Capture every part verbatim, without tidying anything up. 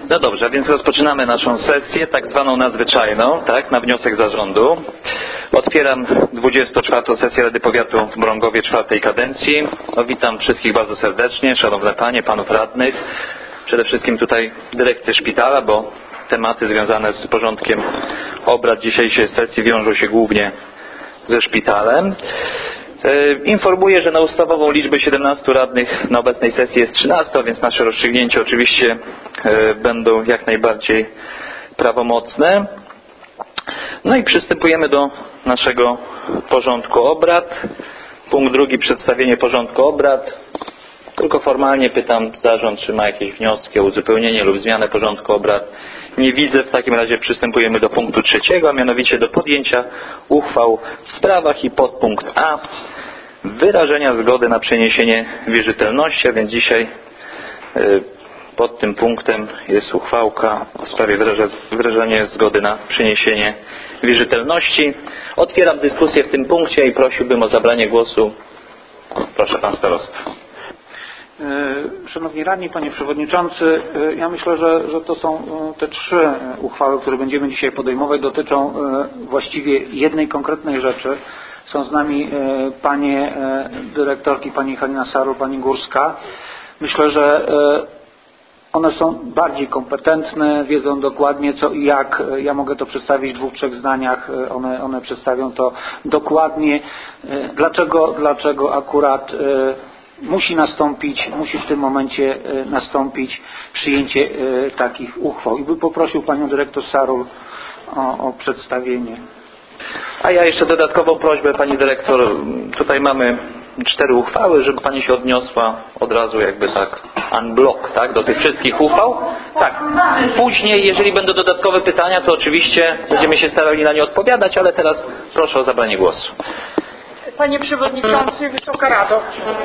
No dobrze, więc rozpoczynamy naszą sesję, tak zwaną nadzwyczajną, tak, na wniosek zarządu. Otwieram dwudziestą czwartą sesję Rady Powiatu w Mrągowie czwartej kadencji. No, witam wszystkich bardzo serdecznie, szanowne panie, panów radnych, przede wszystkim tutaj dyrekcję szpitala, bo tematy związane z porządkiem obrad dzisiejszej sesji wiążą się głównie ze szpitalem. Informuję, że na ustawową liczbę siedemnastu radnych na obecnej sesji jest trzynaście, więc nasze rozstrzygnięcia oczywiście będą jak najbardziej prawomocne. No i przystępujemy do naszego porządku obrad. Punkt drugi, przedstawienie porządku obrad. Tylko formalnie pytam zarząd, czy ma jakieś wnioski o uzupełnienie lub zmianę porządku obrad. Nie widzę, w takim razie przystępujemy do punktu trzeciego, a mianowicie do podjęcia uchwał w sprawach i podpunkt A. Wyrażenia zgody na przeniesienie wierzytelności, a więc dzisiaj pod tym punktem jest uchwałka w sprawie wyrażenia zgody na przeniesienie wierzytelności. Otwieram dyskusję w tym punkcie i prosiłbym o zabranie głosu. Proszę, pan starosta. Szanowni radni, panie przewodniczący, ja myślę, że, że to są te trzy uchwały, które będziemy dzisiaj podejmować, dotyczą właściwie jednej konkretnej rzeczy. Są z nami panie dyrektorki, pani Halina Sarul, pani Górska. Myślę, że one są bardziej kompetentne, wiedzą dokładnie co i jak. Ja mogę to przedstawić w dwóch, trzech zdaniach. One, one przedstawią to dokładnie. Dlaczego, dlaczego akurat musi nastąpić, musi w tym momencie nastąpić przyjęcie takich uchwał. I bym poprosił panią dyrektor Sarul o, o przedstawienie. A ja jeszcze dodatkową prośbę, pani dyrektor. Tutaj mamy cztery uchwały, żeby pani się odniosła od razu jakby tak unblock, tak, do tych wszystkich uchwał. Tak. Później, jeżeli będą dodatkowe pytania, to oczywiście będziemy się starali na nie odpowiadać, ale teraz proszę o zabranie głosu. Panie Przewodniczący, Wysoka Rado,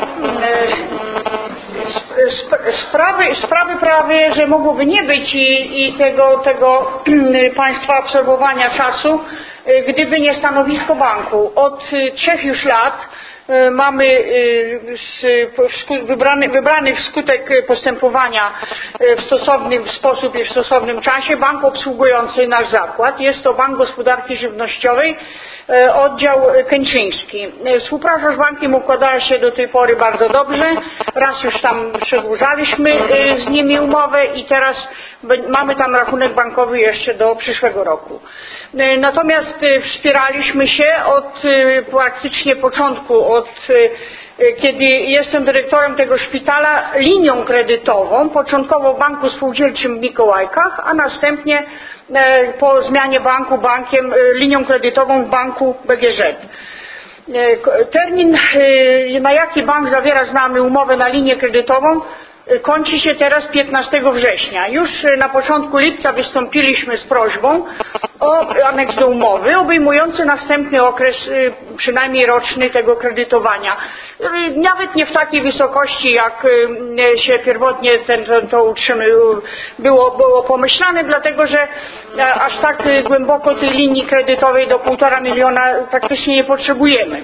sprawy, sprawy prawie, że mogłoby nie być i, i tego, tego Państwa absorbowania czasu, gdyby nie stanowisko banku. Od trzech już lat mamy wybrany, wybrany wskutek postępowania w stosownym sposób i w stosownym czasie bank obsługujący nasz zakład. Jest to Bank Gospodarki Żywnościowej, oddział kętrzyński. Współpraca z bankiem układała się do tej pory bardzo dobrze. Raz już tam przedłużaliśmy z nimi umowę i teraz mamy tam rachunek bankowy jeszcze do przyszłego roku. Natomiast wspieraliśmy się od praktycznie początku, od kiedy jestem dyrektorem tego szpitala, linią kredytową, początkowo w Banku Spółdzielczym w Mikołajkach, a następnie po zmianie banku bankiem, linią kredytową w banku B G Z. Termin, na jaki bank zawiera z nami umowę na linię kredytową, kończy się teraz piętnastego września. Już na początku lipca wystąpiliśmy z prośbą o aneks do umowy obejmujący następny okres przynajmniej roczny tego kredytowania. Nawet nie w takiej wysokości, jak się pierwotnie ten, to, to utrzymy, było, było pomyślane, dlatego że aż tak głęboko tej linii kredytowej do półtora miliona praktycznie nie potrzebujemy.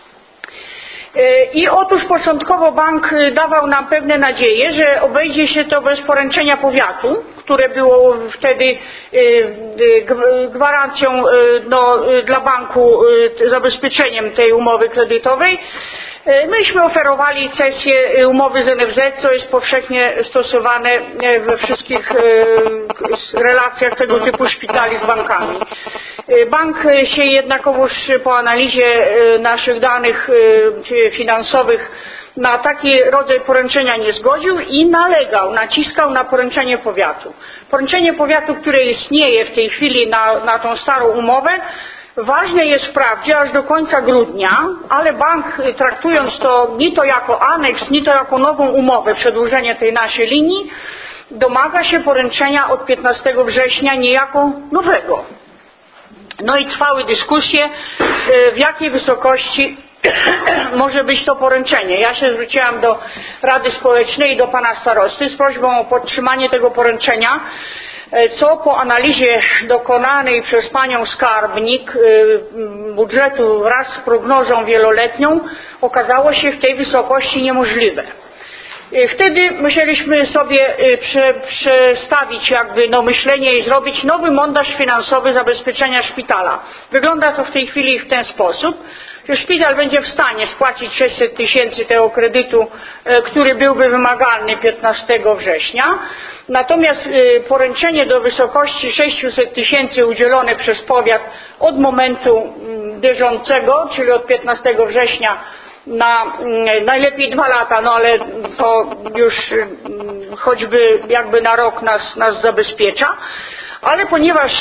I otóż początkowo bank dawał nam pewne nadzieje, że obejdzie się to bez poręczenia powiatu, które było wtedy gwarancją no, dla banku, zabezpieczeniem tej umowy kredytowej. Myśmy oferowali cesję umowy z N F Z, co jest powszechnie stosowane we wszystkich relacjach tego typu szpitali z bankami. Bank się jednakowoż po analizie naszych danych finansowych na taki rodzaj poręczenia nie zgodził i nalegał, naciskał na poręczenie powiatu. Poręczenie powiatu, które istnieje w tej chwili na, na tą starą umowę, ważne jest wprawdzie aż do końca grudnia, ale bank, traktując to ni to jako aneks, ni to jako nową umowę, przedłużenie tej naszej linii, domaga się poręczenia od piętnastego września niejako nowego. No i trwały dyskusje, w jakiej wysokości może być to poręczenie. Ja się zwróciłam do Rady Społecznej i do pana starosty z prośbą o podtrzymanie tego poręczenia, co po analizie dokonanej przez panią skarbnik budżetu wraz z prognozą wieloletnią okazało się w tej wysokości niemożliwe. Wtedy musieliśmy sobie prze, przestawić jakby no myślenie i zrobić nowy montaż finansowy zabezpieczenia szpitala. Wygląda to w tej chwili w ten sposób, że szpital będzie w stanie spłacić sześćset tysięcy tego kredytu, który byłby wymagalny piętnastego września. Natomiast poręczenie do wysokości sześćset tysięcy udzielone przez powiat od momentu bieżącego, czyli od piętnastego września na najlepiej dwa lata, no ale to już choćby jakby na rok nas, nas zabezpiecza, ale ponieważ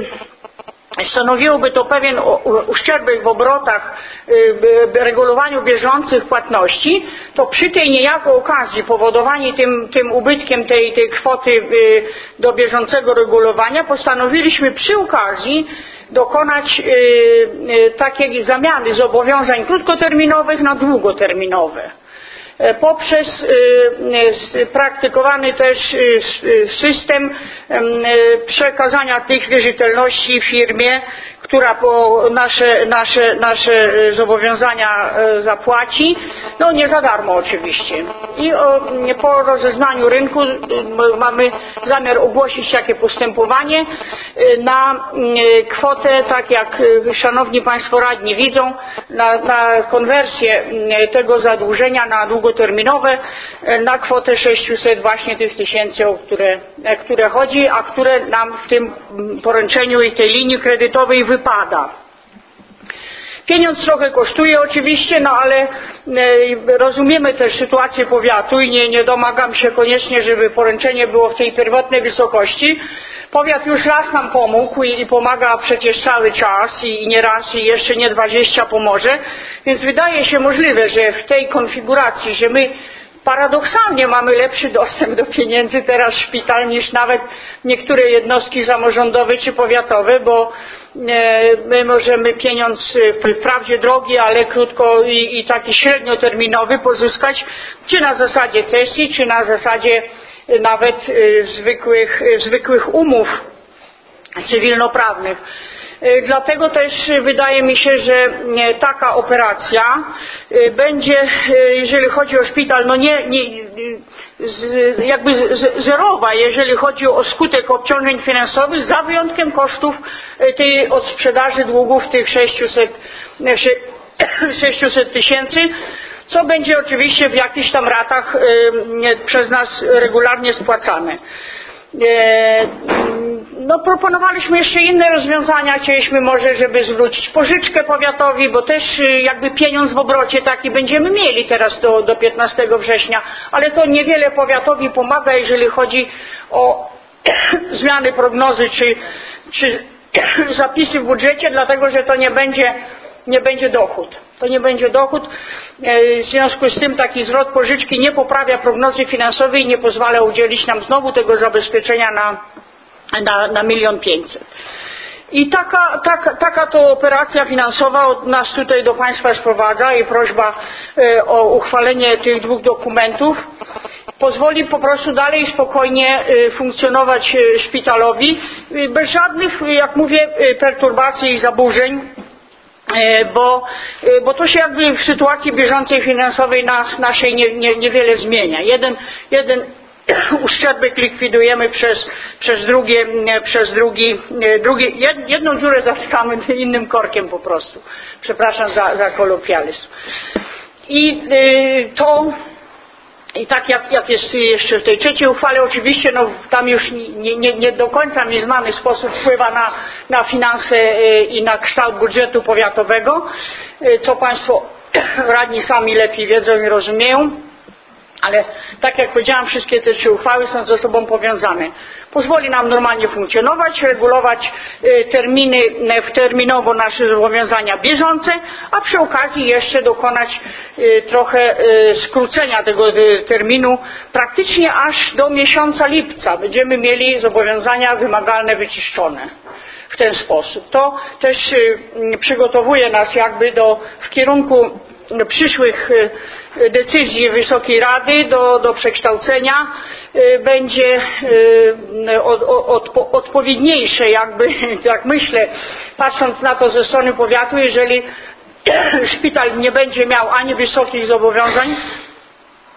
stanowiłoby to pewien uszczerbek w obrotach, regulowaniu bieżących płatności, to przy tej niejako okazji powodowani tym, tym ubytkiem tej, tej kwoty do bieżącego regulowania postanowiliśmy przy okazji dokonać takiej zamiany zobowiązań krótkoterminowych na długoterminowe. Poprzez praktykowany też system przekazania tych wierzytelności firmie, która po nasze, nasze, nasze zobowiązania zapłaci, no nie za darmo oczywiście. I po rozeznaniu rynku mamy zamiar ogłosić takie postępowanie na kwotę, tak jak szanowni Państwo radni widzą, na, na konwersję tego zadłużenia na długoterminowe na kwotę sześćset właśnie tych tysięcy, o które, które chodzi, a które nam w tym poręczeniu i tej linii kredytowej wypada. Pieniądz trochę kosztuje oczywiście, no ale e, rozumiemy też sytuację powiatu i nie, nie domagam się koniecznie, żeby poręczenie było w tej pierwotnej wysokości. Powiat już raz nam pomógł i, i pomaga przecież cały czas i, i nie raz i jeszcze nie dwadzieścia pomoże, więc wydaje się możliwe, że w tej konfiguracji, że my paradoksalnie mamy lepszy dostęp do pieniędzy teraz szpital niż nawet niektóre jednostki samorządowe czy powiatowe, bo my możemy pieniądz wprawdzie drogi, ale krótko i, i taki średnioterminowy pozyskać, czy na zasadzie cesji, czy na zasadzie nawet zwykłych, zwykłych umów cywilnoprawnych. Dlatego też wydaje mi się, że taka operacja będzie, jeżeli chodzi o szpital, no nie, nie jakby zerowa, jeżeli chodzi o skutek obciążeń finansowych, za wyjątkiem kosztów tej odsprzedaży długów tych sześćset tysięcy, co będzie oczywiście w jakichś tam ratach przez nas regularnie spłacane. No, proponowaliśmy jeszcze inne rozwiązania, chcieliśmy może, żeby zwrócić pożyczkę powiatowi, bo też jakby pieniądz w obrocie taki będziemy mieli teraz do, do piętnastego września, ale to niewiele powiatowi pomaga, jeżeli chodzi o zmiany prognozy czy, czy zapisy w budżecie, dlatego że to nie będzie, nie będzie dochód. To nie będzie dochód. W związku z tym taki zwrot pożyczki nie poprawia prognozy finansowej i nie pozwala udzielić nam znowu tego zabezpieczenia na, na, na milion pięćset. I taka, taka, taka to operacja finansowa od nas tutaj do Państwa sprowadza i prośba o uchwalenie tych dwóch dokumentów pozwoli po prostu dalej spokojnie funkcjonować szpitalowi bez żadnych, jak mówię, perturbacji i zaburzeń. Bo, bo to się jakby w sytuacji bieżącej finansowej nas, naszej nie, nie, niewiele zmienia. Jeden, jeden uszczerbek likwidujemy przez, przez, drugie, przez drugi, drugie, jedną dziurę zatykamy innym korkiem po prostu. Przepraszam za, za kolokwializm. I y, to I tak jak, jak jest jeszcze w tej trzeciej uchwale, oczywiście no, tam już nie, nie, nie do końca mi znany sposób wpływa na, na finanse i na kształt budżetu powiatowego, co Państwo radni sami lepiej wiedzą i rozumieją. Ale tak jak powiedziałam, wszystkie te trzy uchwały są ze sobą powiązane. Pozwoli nam normalnie funkcjonować, regulować terminy, terminowo nasze zobowiązania bieżące, a przy okazji jeszcze dokonać trochę skrócenia tego terminu praktycznie aż do miesiąca lipca. Będziemy mieli zobowiązania wymagalne wyciszczone w ten sposób. To też przygotowuje nas jakby do, w kierunku przyszłych decyzji Wysokiej Rady do, do przekształcenia będzie od, od, odpowiedniejsze jakby, jak myślę, patrząc na to ze strony powiatu, jeżeli szpital nie będzie miał ani wysokich zobowiązań,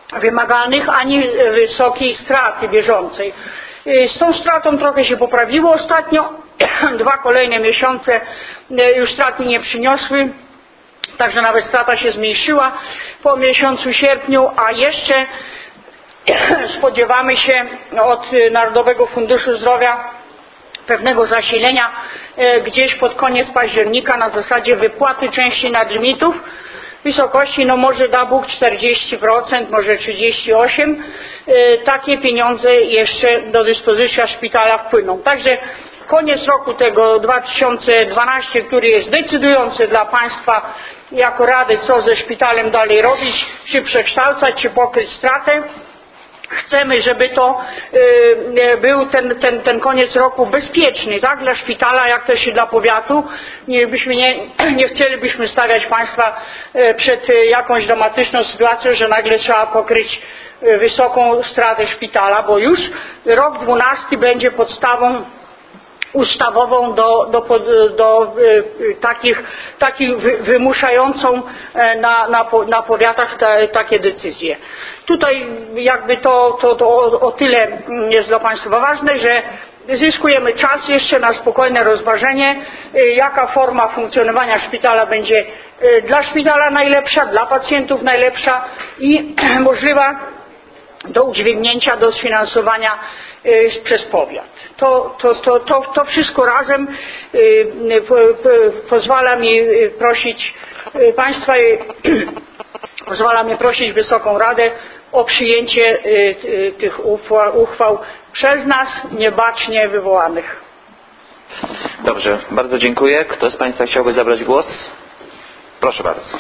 wymagalnych, ani wysokiej straty bieżącej. Z tą stratą trochę się poprawiło ostatnio. Dwa kolejne miesiące już straty nie przyniosły, także nawet strata się zmniejszyła po miesiącu sierpniu, a jeszcze spodziewamy się od Narodowego Funduszu Zdrowia pewnego zasilenia gdzieś pod koniec października na zasadzie wypłaty części nadlimitów w wysokości, no może da Bóg czterdzieści procent, może trzydzieści osiem procent. Takie pieniądze jeszcze do dyspozycji szpitala wpłyną. Także koniec roku tego dwa tysiące dwunastego, który jest decydujący dla Państwa jako Rady, co ze szpitalem dalej robić, czy przekształcać, czy pokryć stratę. Chcemy, żeby to y, był ten, ten, ten koniec roku bezpieczny, tak, dla szpitala, jak też i dla powiatu. Nie, byśmy nie, nie chcielibyśmy stawiać Państwa y, przed y, jakąś dramatyczną sytuacją, że nagle trzeba pokryć y, wysoką stratę szpitala, bo już rok dwunasty będzie podstawą ustawową do, do, do, do y, takich, takich wy, wymuszającą na, na, na powiatach te, takie decyzje. Tutaj jakby to, to, to o, o tyle jest dla Państwa ważne, że zyskujemy czas jeszcze na spokojne rozważenie, y, jaka forma funkcjonowania szpitala będzie y, dla szpitala najlepsza, dla pacjentów najlepsza i możliwa do udźwignięcia, do sfinansowania przez powiat. To, to, to, to, to wszystko razem po, po, pozwala mi prosić Państwa, pozwala mi prosić Wysoką Radę o przyjęcie tych uchwał przez nas niebacznie wywołanych. Dobrze, bardzo dziękuję. Kto z Państwa chciałby zabrać głos? Proszę bardzo.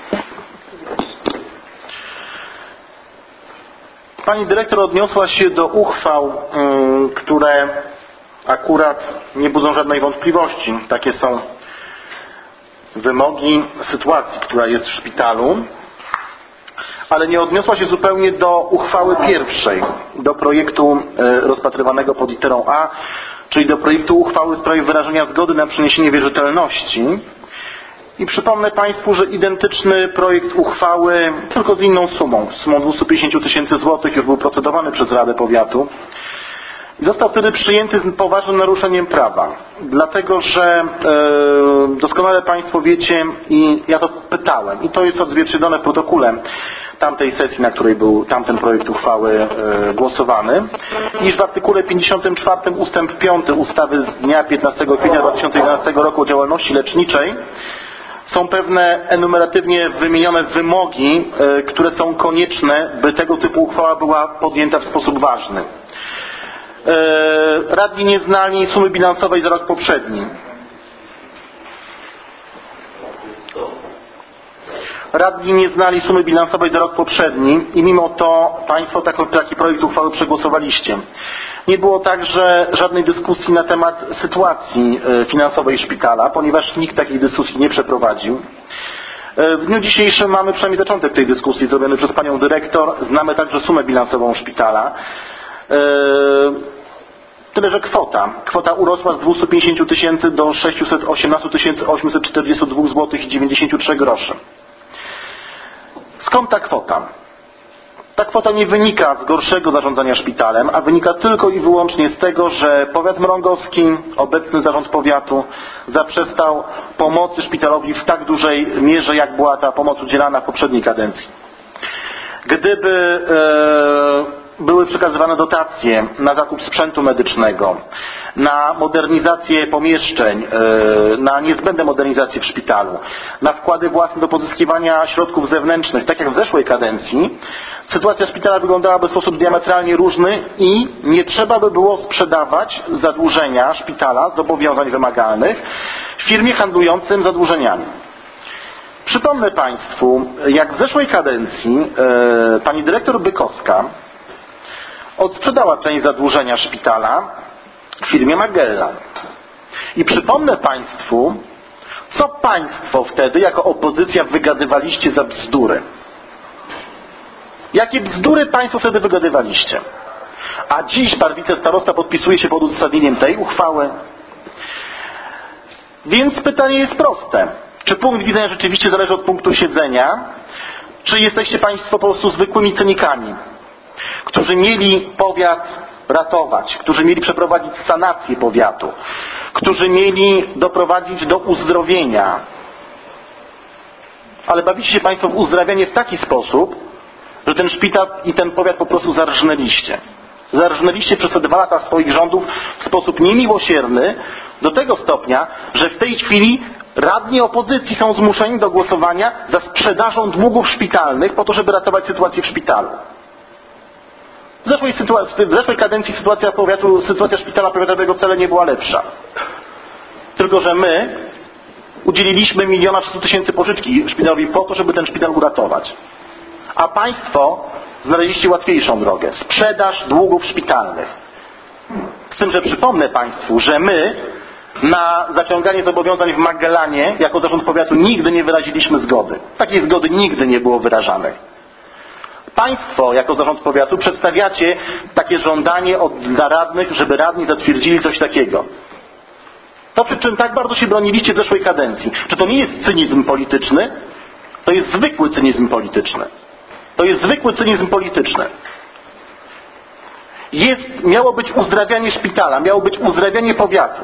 Pani dyrektor odniosła się do uchwał, yy, które akurat nie budzą żadnej wątpliwości. Takie są wymogi sytuacji, która jest w szpitalu, ale nie odniosła się zupełnie do uchwały pierwszej, do projektu yy, rozpatrywanego pod literą A, czyli do projektu uchwały w sprawie wyrażenia zgody na przeniesienie wierzytelności. I przypomnę Państwu, że identyczny projekt uchwały, tylko z inną sumą, sumą dwieście pięćdziesiąt tysięcy złotych, już był procedowany przez Radę Powiatu i został wtedy przyjęty z poważnym naruszeniem prawa. Dlatego, że e, doskonale Państwo wiecie i ja to pytałem i to jest odzwierciedlone w protokole tamtej sesji, na której był tamten projekt uchwały e, głosowany, iż w artykule pięćdziesiątym czwartym ustęp piąty ustawy z dnia piętnastego kwietnia dwa tysiące jedenastego roku o działalności leczniczej są pewne enumeratywnie wymienione wymogi, y, które są konieczne, by tego typu uchwała była podjęta w sposób ważny. Y, radni nie znali sumy bilansowej za rok poprzedni. Radni nie znali sumy bilansowej za rok poprzedni i mimo to Państwo taki, taki projekt uchwały przegłosowaliście. Nie było także żadnej dyskusji na temat sytuacji finansowej szpitala, ponieważ nikt takiej dyskusji nie przeprowadził. W dniu dzisiejszym mamy przynajmniej zaczątek tej dyskusji zrobiony przez Panią Dyrektor. Znamy także sumę bilansową szpitala. Tyle, że kwota. Kwota urosła z dwieście pięćdziesiąt tysięcy do sześćset osiemnaście tysięcy osiemset czterdzieści dwa złotych i dziewięćdziesiąt trzy grosze. Skąd ta kwota? Ta kwota nie wynika z gorszego zarządzania szpitalem, a wynika tylko i wyłącznie z tego, że powiat mrągowski, obecny zarząd powiatu, zaprzestał pomocy szpitalowi w tak dużej mierze, jak była ta pomoc udzielana w poprzedniej kadencji. Gdyby e, były przekazywane dotacje na zakup sprzętu medycznego, na modernizację pomieszczeń, na niezbędne modernizacje w szpitalu, na wkłady własne do pozyskiwania środków zewnętrznych, tak jak w zeszłej kadencji, sytuacja szpitala wyglądałaby w sposób diametralnie różny i nie trzeba by było sprzedawać zadłużenia szpitala, zobowiązań wymagalnych firmie handlującym zadłużeniami. Przypomnę Państwu, jak w zeszłej kadencji e, pani dyrektor Bykowska odsprzedała część zadłużenia szpitala firmie Magellan. I przypomnę Państwu, co Państwo wtedy jako opozycja wygadywaliście za bzdury. Jakie bzdury Państwo wtedy wygadywaliście? A dziś pan wicestarosta podpisuje się pod uzasadnieniem tej uchwały. Więc pytanie jest proste. Czy punkt widzenia rzeczywiście zależy od punktu siedzenia? Czy jesteście Państwo po prostu zwykłymi cynikami, którzy mieli powiat ratować, którzy mieli przeprowadzić sanację powiatu, którzy mieli doprowadzić do uzdrowienia, ale bawicie się Państwo w uzdrawianie w taki sposób, że ten szpital i ten powiat po prostu zarżnęliście. Zarżnęliście przez te dwa lata swoich rządów w sposób niemiłosierny do tego stopnia, że w tej chwili radni opozycji są zmuszeni do głosowania za sprzedażą długów szpitalnych po to, żeby ratować sytuację w szpitalu. W zeszłej, sytuacji, w zeszłej kadencji sytuacja powiatu, sytuacja szpitala powiatowego wcale nie była lepsza. Tylko że my udzieliliśmy miliona trzysta tysięcy pożyczki szpitalowi po to, żeby ten szpital uratować. A Państwo znaleźliście łatwiejszą drogę. Sprzedaż długów szpitalnych. Z tym, że przypomnę Państwu, że my na zaciąganie zobowiązań w Magellanie jako zarząd powiatu nigdy nie wyraziliśmy zgody. Takiej zgody nigdy nie było wyrażanej. Państwo jako zarząd powiatu przedstawiacie takie żądanie od dla radnych, żeby radni zatwierdzili coś takiego. To, przy czym tak bardzo się broniliście w zeszłej kadencji. Czy to nie jest cynizm polityczny? To jest zwykły cynizm polityczny. To jest zwykły cynizm polityczny. Jest, miało być uzdrawianie szpitala, miało być uzdrawianie powiatu.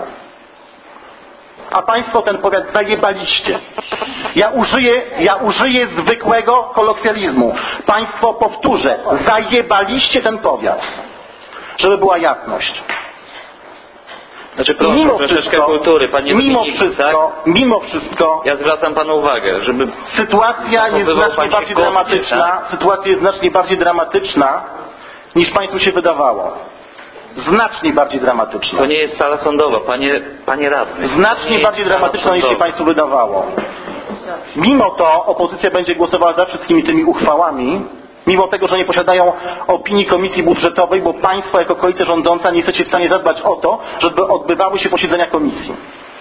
A Państwo ten powiat zajebaliście. Ja użyję, ja użyję zwykłego kolokwializmu. Państwo, powtórzę, zajebaliście ten powiat. Żeby była jasność. Znaczy, proszę, mimo troszeczkę wszystko, kultury, panie mimo Dominiku, wszystko, tak? mimo wszystko, Ja zwracam panu uwagę, żeby sytuacja jest zachowywał znacznie pan się bardziej godnie, dramatyczna, tak? sytuacja jest znacznie bardziej dramatyczna, niż Państwu się wydawało. Znacznie bardziej dramatyczna. To nie jest sala sądowa, panie, panie radny. Znacznie bardziej dramatyczna, niż się Państwu wydawało. Mimo to opozycja będzie głosowała za wszystkimi tymi uchwałami, mimo tego, że nie posiadają opinii Komisji Budżetowej, bo Państwo jako koalicja rządząca nie jesteście w stanie zadbać o to, żeby odbywały się posiedzenia komisji.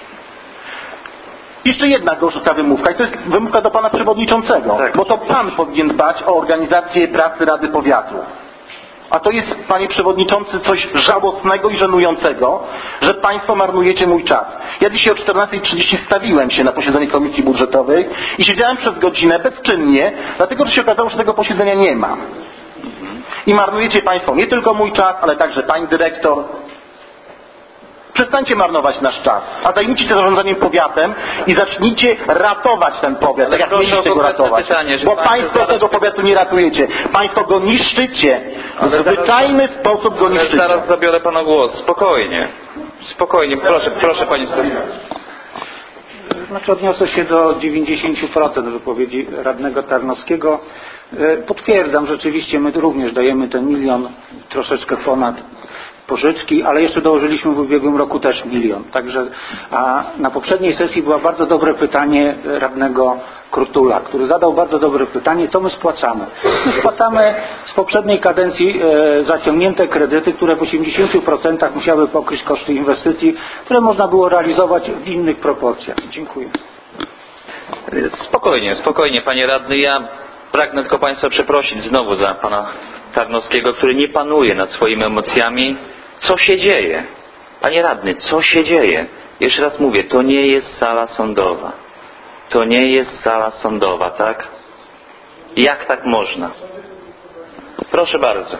Jeszcze jedna gorsza wymówka i to jest wymówka do Pana Przewodniczącego, tak. Bo to Pan powinien dbać o organizację pracy Rady Powiatu. A to jest, Panie Przewodniczący, coś żałosnego i żenującego, że Państwo marnujecie mój czas. Ja dzisiaj o czternastej trzydzieści stawiłem się na posiedzenie Komisji Budżetowej i siedziałem przez godzinę bezczynnie, dlatego że się okazało, że tego posiedzenia nie ma. I marnujecie Państwo nie tylko mój czas, ale także Pani Dyrektor. Przestańcie marnować nasz czas, a zajmijcie się zarządzaniem powiatem i zacznijcie ratować ten powiat, tak jak mieliście go ratować. Pytanie, bo pan Państwo zaraz... tego powiatu nie ratujecie. Państwo go niszczycie. W zwyczajny zaraz... sposób go niszczycie. Zaraz zabiorę Pana głos. Spokojnie. Spokojnie. Proszę, proszę Panie Stefanie. Znaczy odniosę się do dziewięćdziesiąt procent wypowiedzi radnego Tarnowskiego. Potwierdzam, rzeczywiście my również dajemy ten milion, troszeczkę ponad pożyczki, ale jeszcze dołożyliśmy w ubiegłym roku też milion. Także a na poprzedniej sesji było bardzo dobre pytanie radnego Krutula, który zadał bardzo dobre pytanie, co my spłacamy. My spłacamy z poprzedniej kadencji e, zaciągnięte kredyty, które w osiemdziesięciu procentach musiały pokryć koszty inwestycji, które można było realizować w innych proporcjach. Dziękuję. Spokojnie, spokojnie Panie Radny. Ja pragnę tylko Państwa przeprosić znowu za Pana Tarnowskiego, który nie panuje nad swoimi emocjami. Co się dzieje? Panie Radny, co się dzieje? Jeszcze raz mówię, to nie jest sala sądowa. To nie jest sala sądowa, tak? Jak tak można? Proszę bardzo.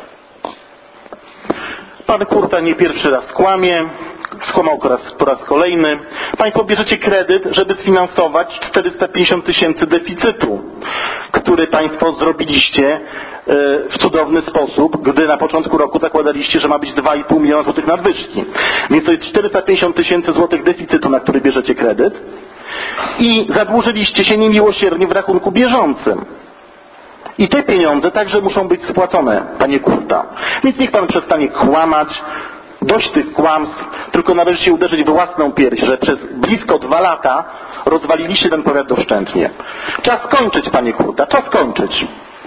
Pan Kurta nie pierwszy raz kłamie, skłamał po raz, po raz kolejny. Państwo bierzecie kredyt, żeby sfinansować czterysta pięćdziesiąt tysięcy deficytu, który Państwo zrobiliście w cudowny sposób, gdy na początku roku zakładaliście, że ma być dwa i pół miliona złotych nadwyżki. Więc to jest czterysta pięćdziesiąt tysięcy złotych deficytu, na który bierzecie kredyt i zadłużyliście się niemiłosiernie w rachunku bieżącym. I te pieniądze także muszą być spłacone, Panie Kurta. Więc niech Pan przestanie kłamać, dość tych kłamstw, tylko należy się uderzyć w własną pierś, że przez blisko dwa lata rozwaliliście ten powiat doszczętnie. Czas kończyć, Panie Kurta, czas kończyć.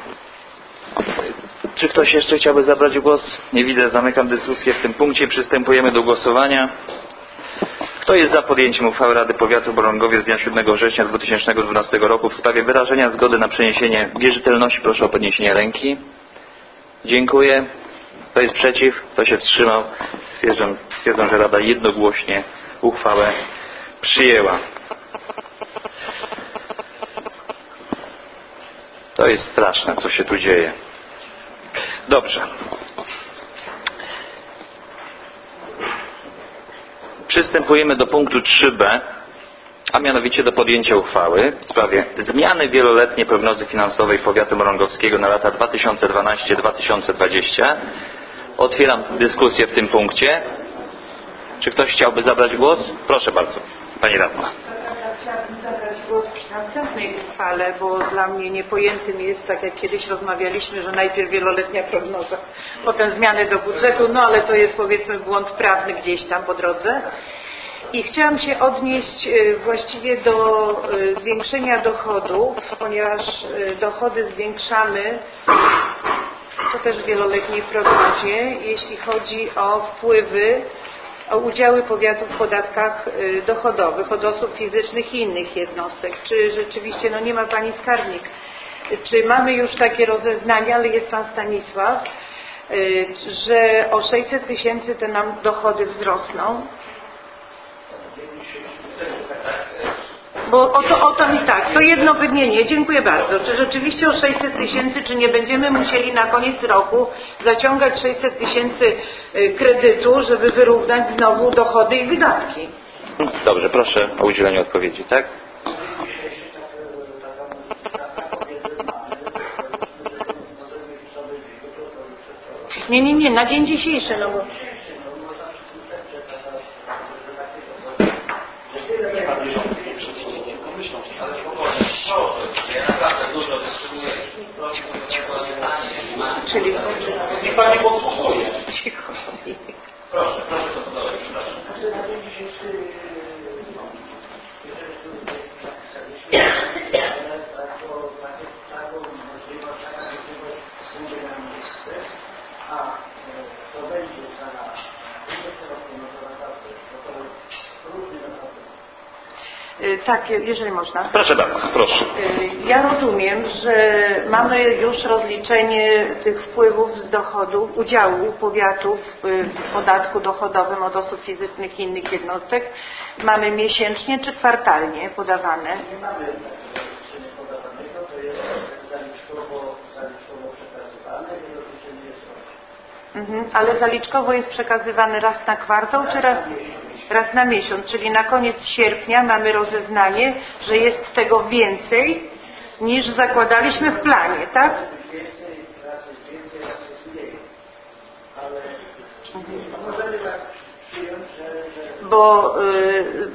Czy ktoś jeszcze chciałby zabrać głos? Nie widzę, zamykam dyskusję w tym punkcie. Przystępujemy do głosowania. Kto jest za podjęciem uchwały Rady Powiatu Bolongowie z dnia siódmego września dwa tysiące dwunastego roku w sprawie wyrażenia zgody na przeniesienie wierzytelności? Proszę o podniesienie ręki. Dziękuję. Kto jest przeciw? Kto się wstrzymał? Stwierdzam, stwierdzam, że Rada jednogłośnie uchwałę przyjęła. To jest straszne, co się tu dzieje. Dobrze. Przystępujemy do punktu trzy b, a mianowicie do podjęcia uchwały w sprawie zmiany wieloletniej prognozy finansowej powiatu morągowskiego na lata dwa tysiące dwanaście do dwa tysiące dwudziestego. Otwieram dyskusję w tym punkcie. Czy ktoś chciałby zabrać głos? Proszę bardzo, Pani Radna. Chciałabym zabrać głos przy następnej uchwale, bo dla mnie niepojętym jest, tak jak kiedyś rozmawialiśmy, że najpierw wieloletnia prognoza, potem zmiany do budżetu, no ale to jest powiedzmy błąd prawny gdzieś tam po drodze. I chciałam się odnieść właściwie do zwiększenia dochodów, ponieważ dochody zwiększamy, to też w wieloletniej prognozie, jeśli chodzi o wpływy, o udziały powiatu w podatkach dochodowych od osób fizycznych i innych jednostek. Czy rzeczywiście, no nie ma Pani skarbnik, czy mamy już takie rozeznania, ale jest Pan Stanisław, że o sześćset tysięcy te nam dochody wzrosną? Bo o to, o to mi tak, to jedno wymienię, dziękuję bardzo. Czy rzeczywiście o sześćset tysięcy, czy nie będziemy musieli na koniec roku zaciągać sześćset tysięcy kredytu, żeby wyrównać znowu dochody i wydatki? Dobrze, proszę o udzielenie odpowiedzi, tak? Nie, nie, nie, na dzień dzisiejszy, no bo... Czyli... Niech Pani podsłuchuje. Cicho. Proszę, proszę to podawać, przepraszam. Tak, jeżeli można. Proszę bardzo, proszę. Ja rozumiem, że mamy już rozliczenie tych wpływów z dochodów, udziału powiatów w podatku dochodowym od osób fizycznych i innych jednostek. Mamy miesięcznie czy kwartalnie podawane? Nie mamy rozliczenia podawanego, to jest zaliczkowo, zaliczkowo przekazywane i rozliczenie jest roczne. Mhm, ale zaliczkowo jest przekazywany raz na kwartał czy raz... Raz na miesiąc, czyli na koniec sierpnia mamy rozeznanie, że jest tego więcej niż zakładaliśmy w planie, tak? Więcej, raz jest więcej, raz jest mniej. Ale możemy tak przyjąć, że... że... Bo... Yy...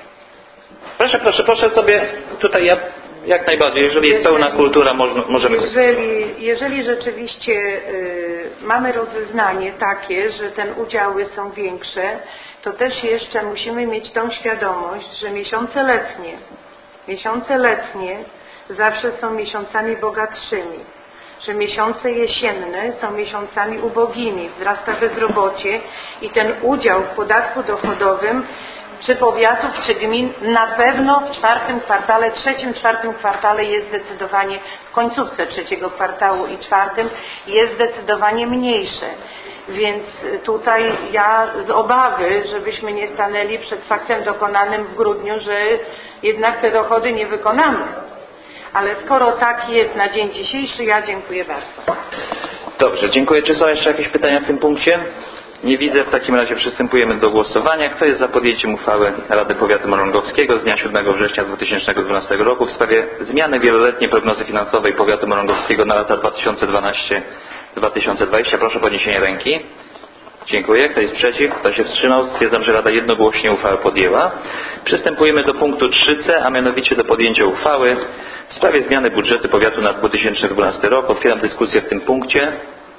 Proszę, proszę, proszę sobie tutaj ja jak najbardziej, jeżeli jest pełna kultura, możemy... Jeżeli, jeżeli rzeczywiście yy, mamy rozeznanie takie, że ten udziały są większe, to też jeszcze musimy mieć tą świadomość, że miesiące letnie, miesiące letnie zawsze są miesiącami bogatszymi, że miesiące jesienne są miesiącami ubogimi, wzrasta bezrobocie i ten udział w podatku dochodowym czy powiatów, czy gmin na pewno w czwartym kwartale, trzecim, czwartym kwartale jest zdecydowanie, w końcówce trzeciego kwartału i czwartym jest zdecydowanie mniejsze. Więc tutaj ja z obawy, żebyśmy nie stanęli przed faktem dokonanym w grudniu, że jednak te dochody nie wykonamy. Ale skoro tak jest na dzień dzisiejszy, ja dziękuję bardzo. Dobrze, dziękuję. Czy są jeszcze jakieś pytania w tym punkcie? Nie widzę. W takim razie przystępujemy do głosowania. Kto jest za podjęciem uchwały Rady Powiatu Morągowskiego z dnia siódmego września dwa tysiące dwunastego roku w sprawie zmiany wieloletniej prognozy finansowej Powiatu Morągowskiego na lata dwa tysiące dwanaście do dwa tysiące dwudziestego? Proszę o podniesienie ręki. Dziękuję. Kto jest przeciw? Kto się wstrzymał? Stwierdzam, że Rada jednogłośnie uchwałę podjęła. Przystępujemy do punktu trzy c, a mianowicie do podjęcia uchwały w sprawie zmiany budżetu powiatu na dwa tysiące dwunasty rok. Otwieram dyskusję w tym punkcie.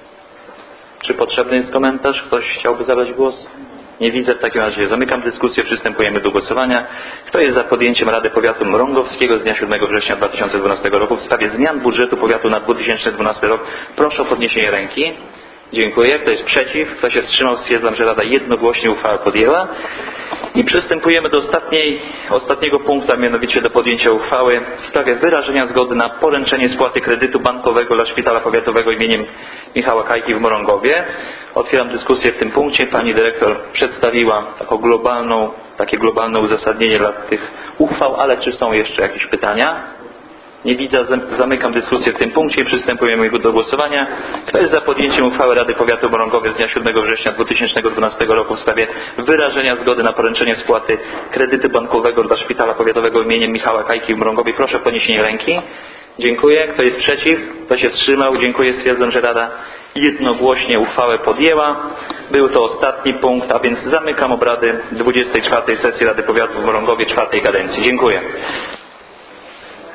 Czy potrzebny jest komentarz? Ktoś chciałby zabrać głos? Nie widzę. W takim razie zamykam dyskusję. Przystępujemy do głosowania. Kto jest za podjęciem Rady Powiatu Morągowskiego z dnia siódmego września dwa tysiące dwunastego roku w sprawie zmian budżetu powiatu na dwa tysiące dwunasty rok? Proszę o podniesienie ręki. Dziękuję. Kto jest przeciw? Kto się wstrzymał? Stwierdzam, że Rada jednogłośnie uchwałę podjęła. I przystępujemy do ostatniej, ostatniego punktu, a mianowicie do podjęcia uchwały w sprawie wyrażenia zgody na poręczenie spłaty kredytu bankowego dla Szpitala Powiatowego imieniem Michała Kajki w Morągowie. Otwieram dyskusję w tym punkcie. Pani dyrektor przedstawiła taką globalną, takie globalne uzasadnienie dla tych uchwał, ale czy są jeszcze jakieś pytania? Nie widzę. Zamykam dyskusję w tym punkcie i przystępujemy do głosowania. Kto jest za podjęciem uchwały Rady Powiatu Mrągowie z dnia siódmego września dwa tysiące dwunastego roku w sprawie wyrażenia zgody na poręczenie spłaty kredytu bankowego dla Szpitala Powiatowego imieniem Michała Kajki w Mrągowie? Proszę o podniesienie ręki. Dziękuję. Kto jest przeciw? Kto się wstrzymał? Dziękuję. Stwierdzam, że Rada jednogłośnie uchwałę podjęła. Był to ostatni punkt, a więc zamykam obrady dwudziestej czwartej sesji Rady Powiatu w Mrągowie czwartej kadencji. Dziękuję.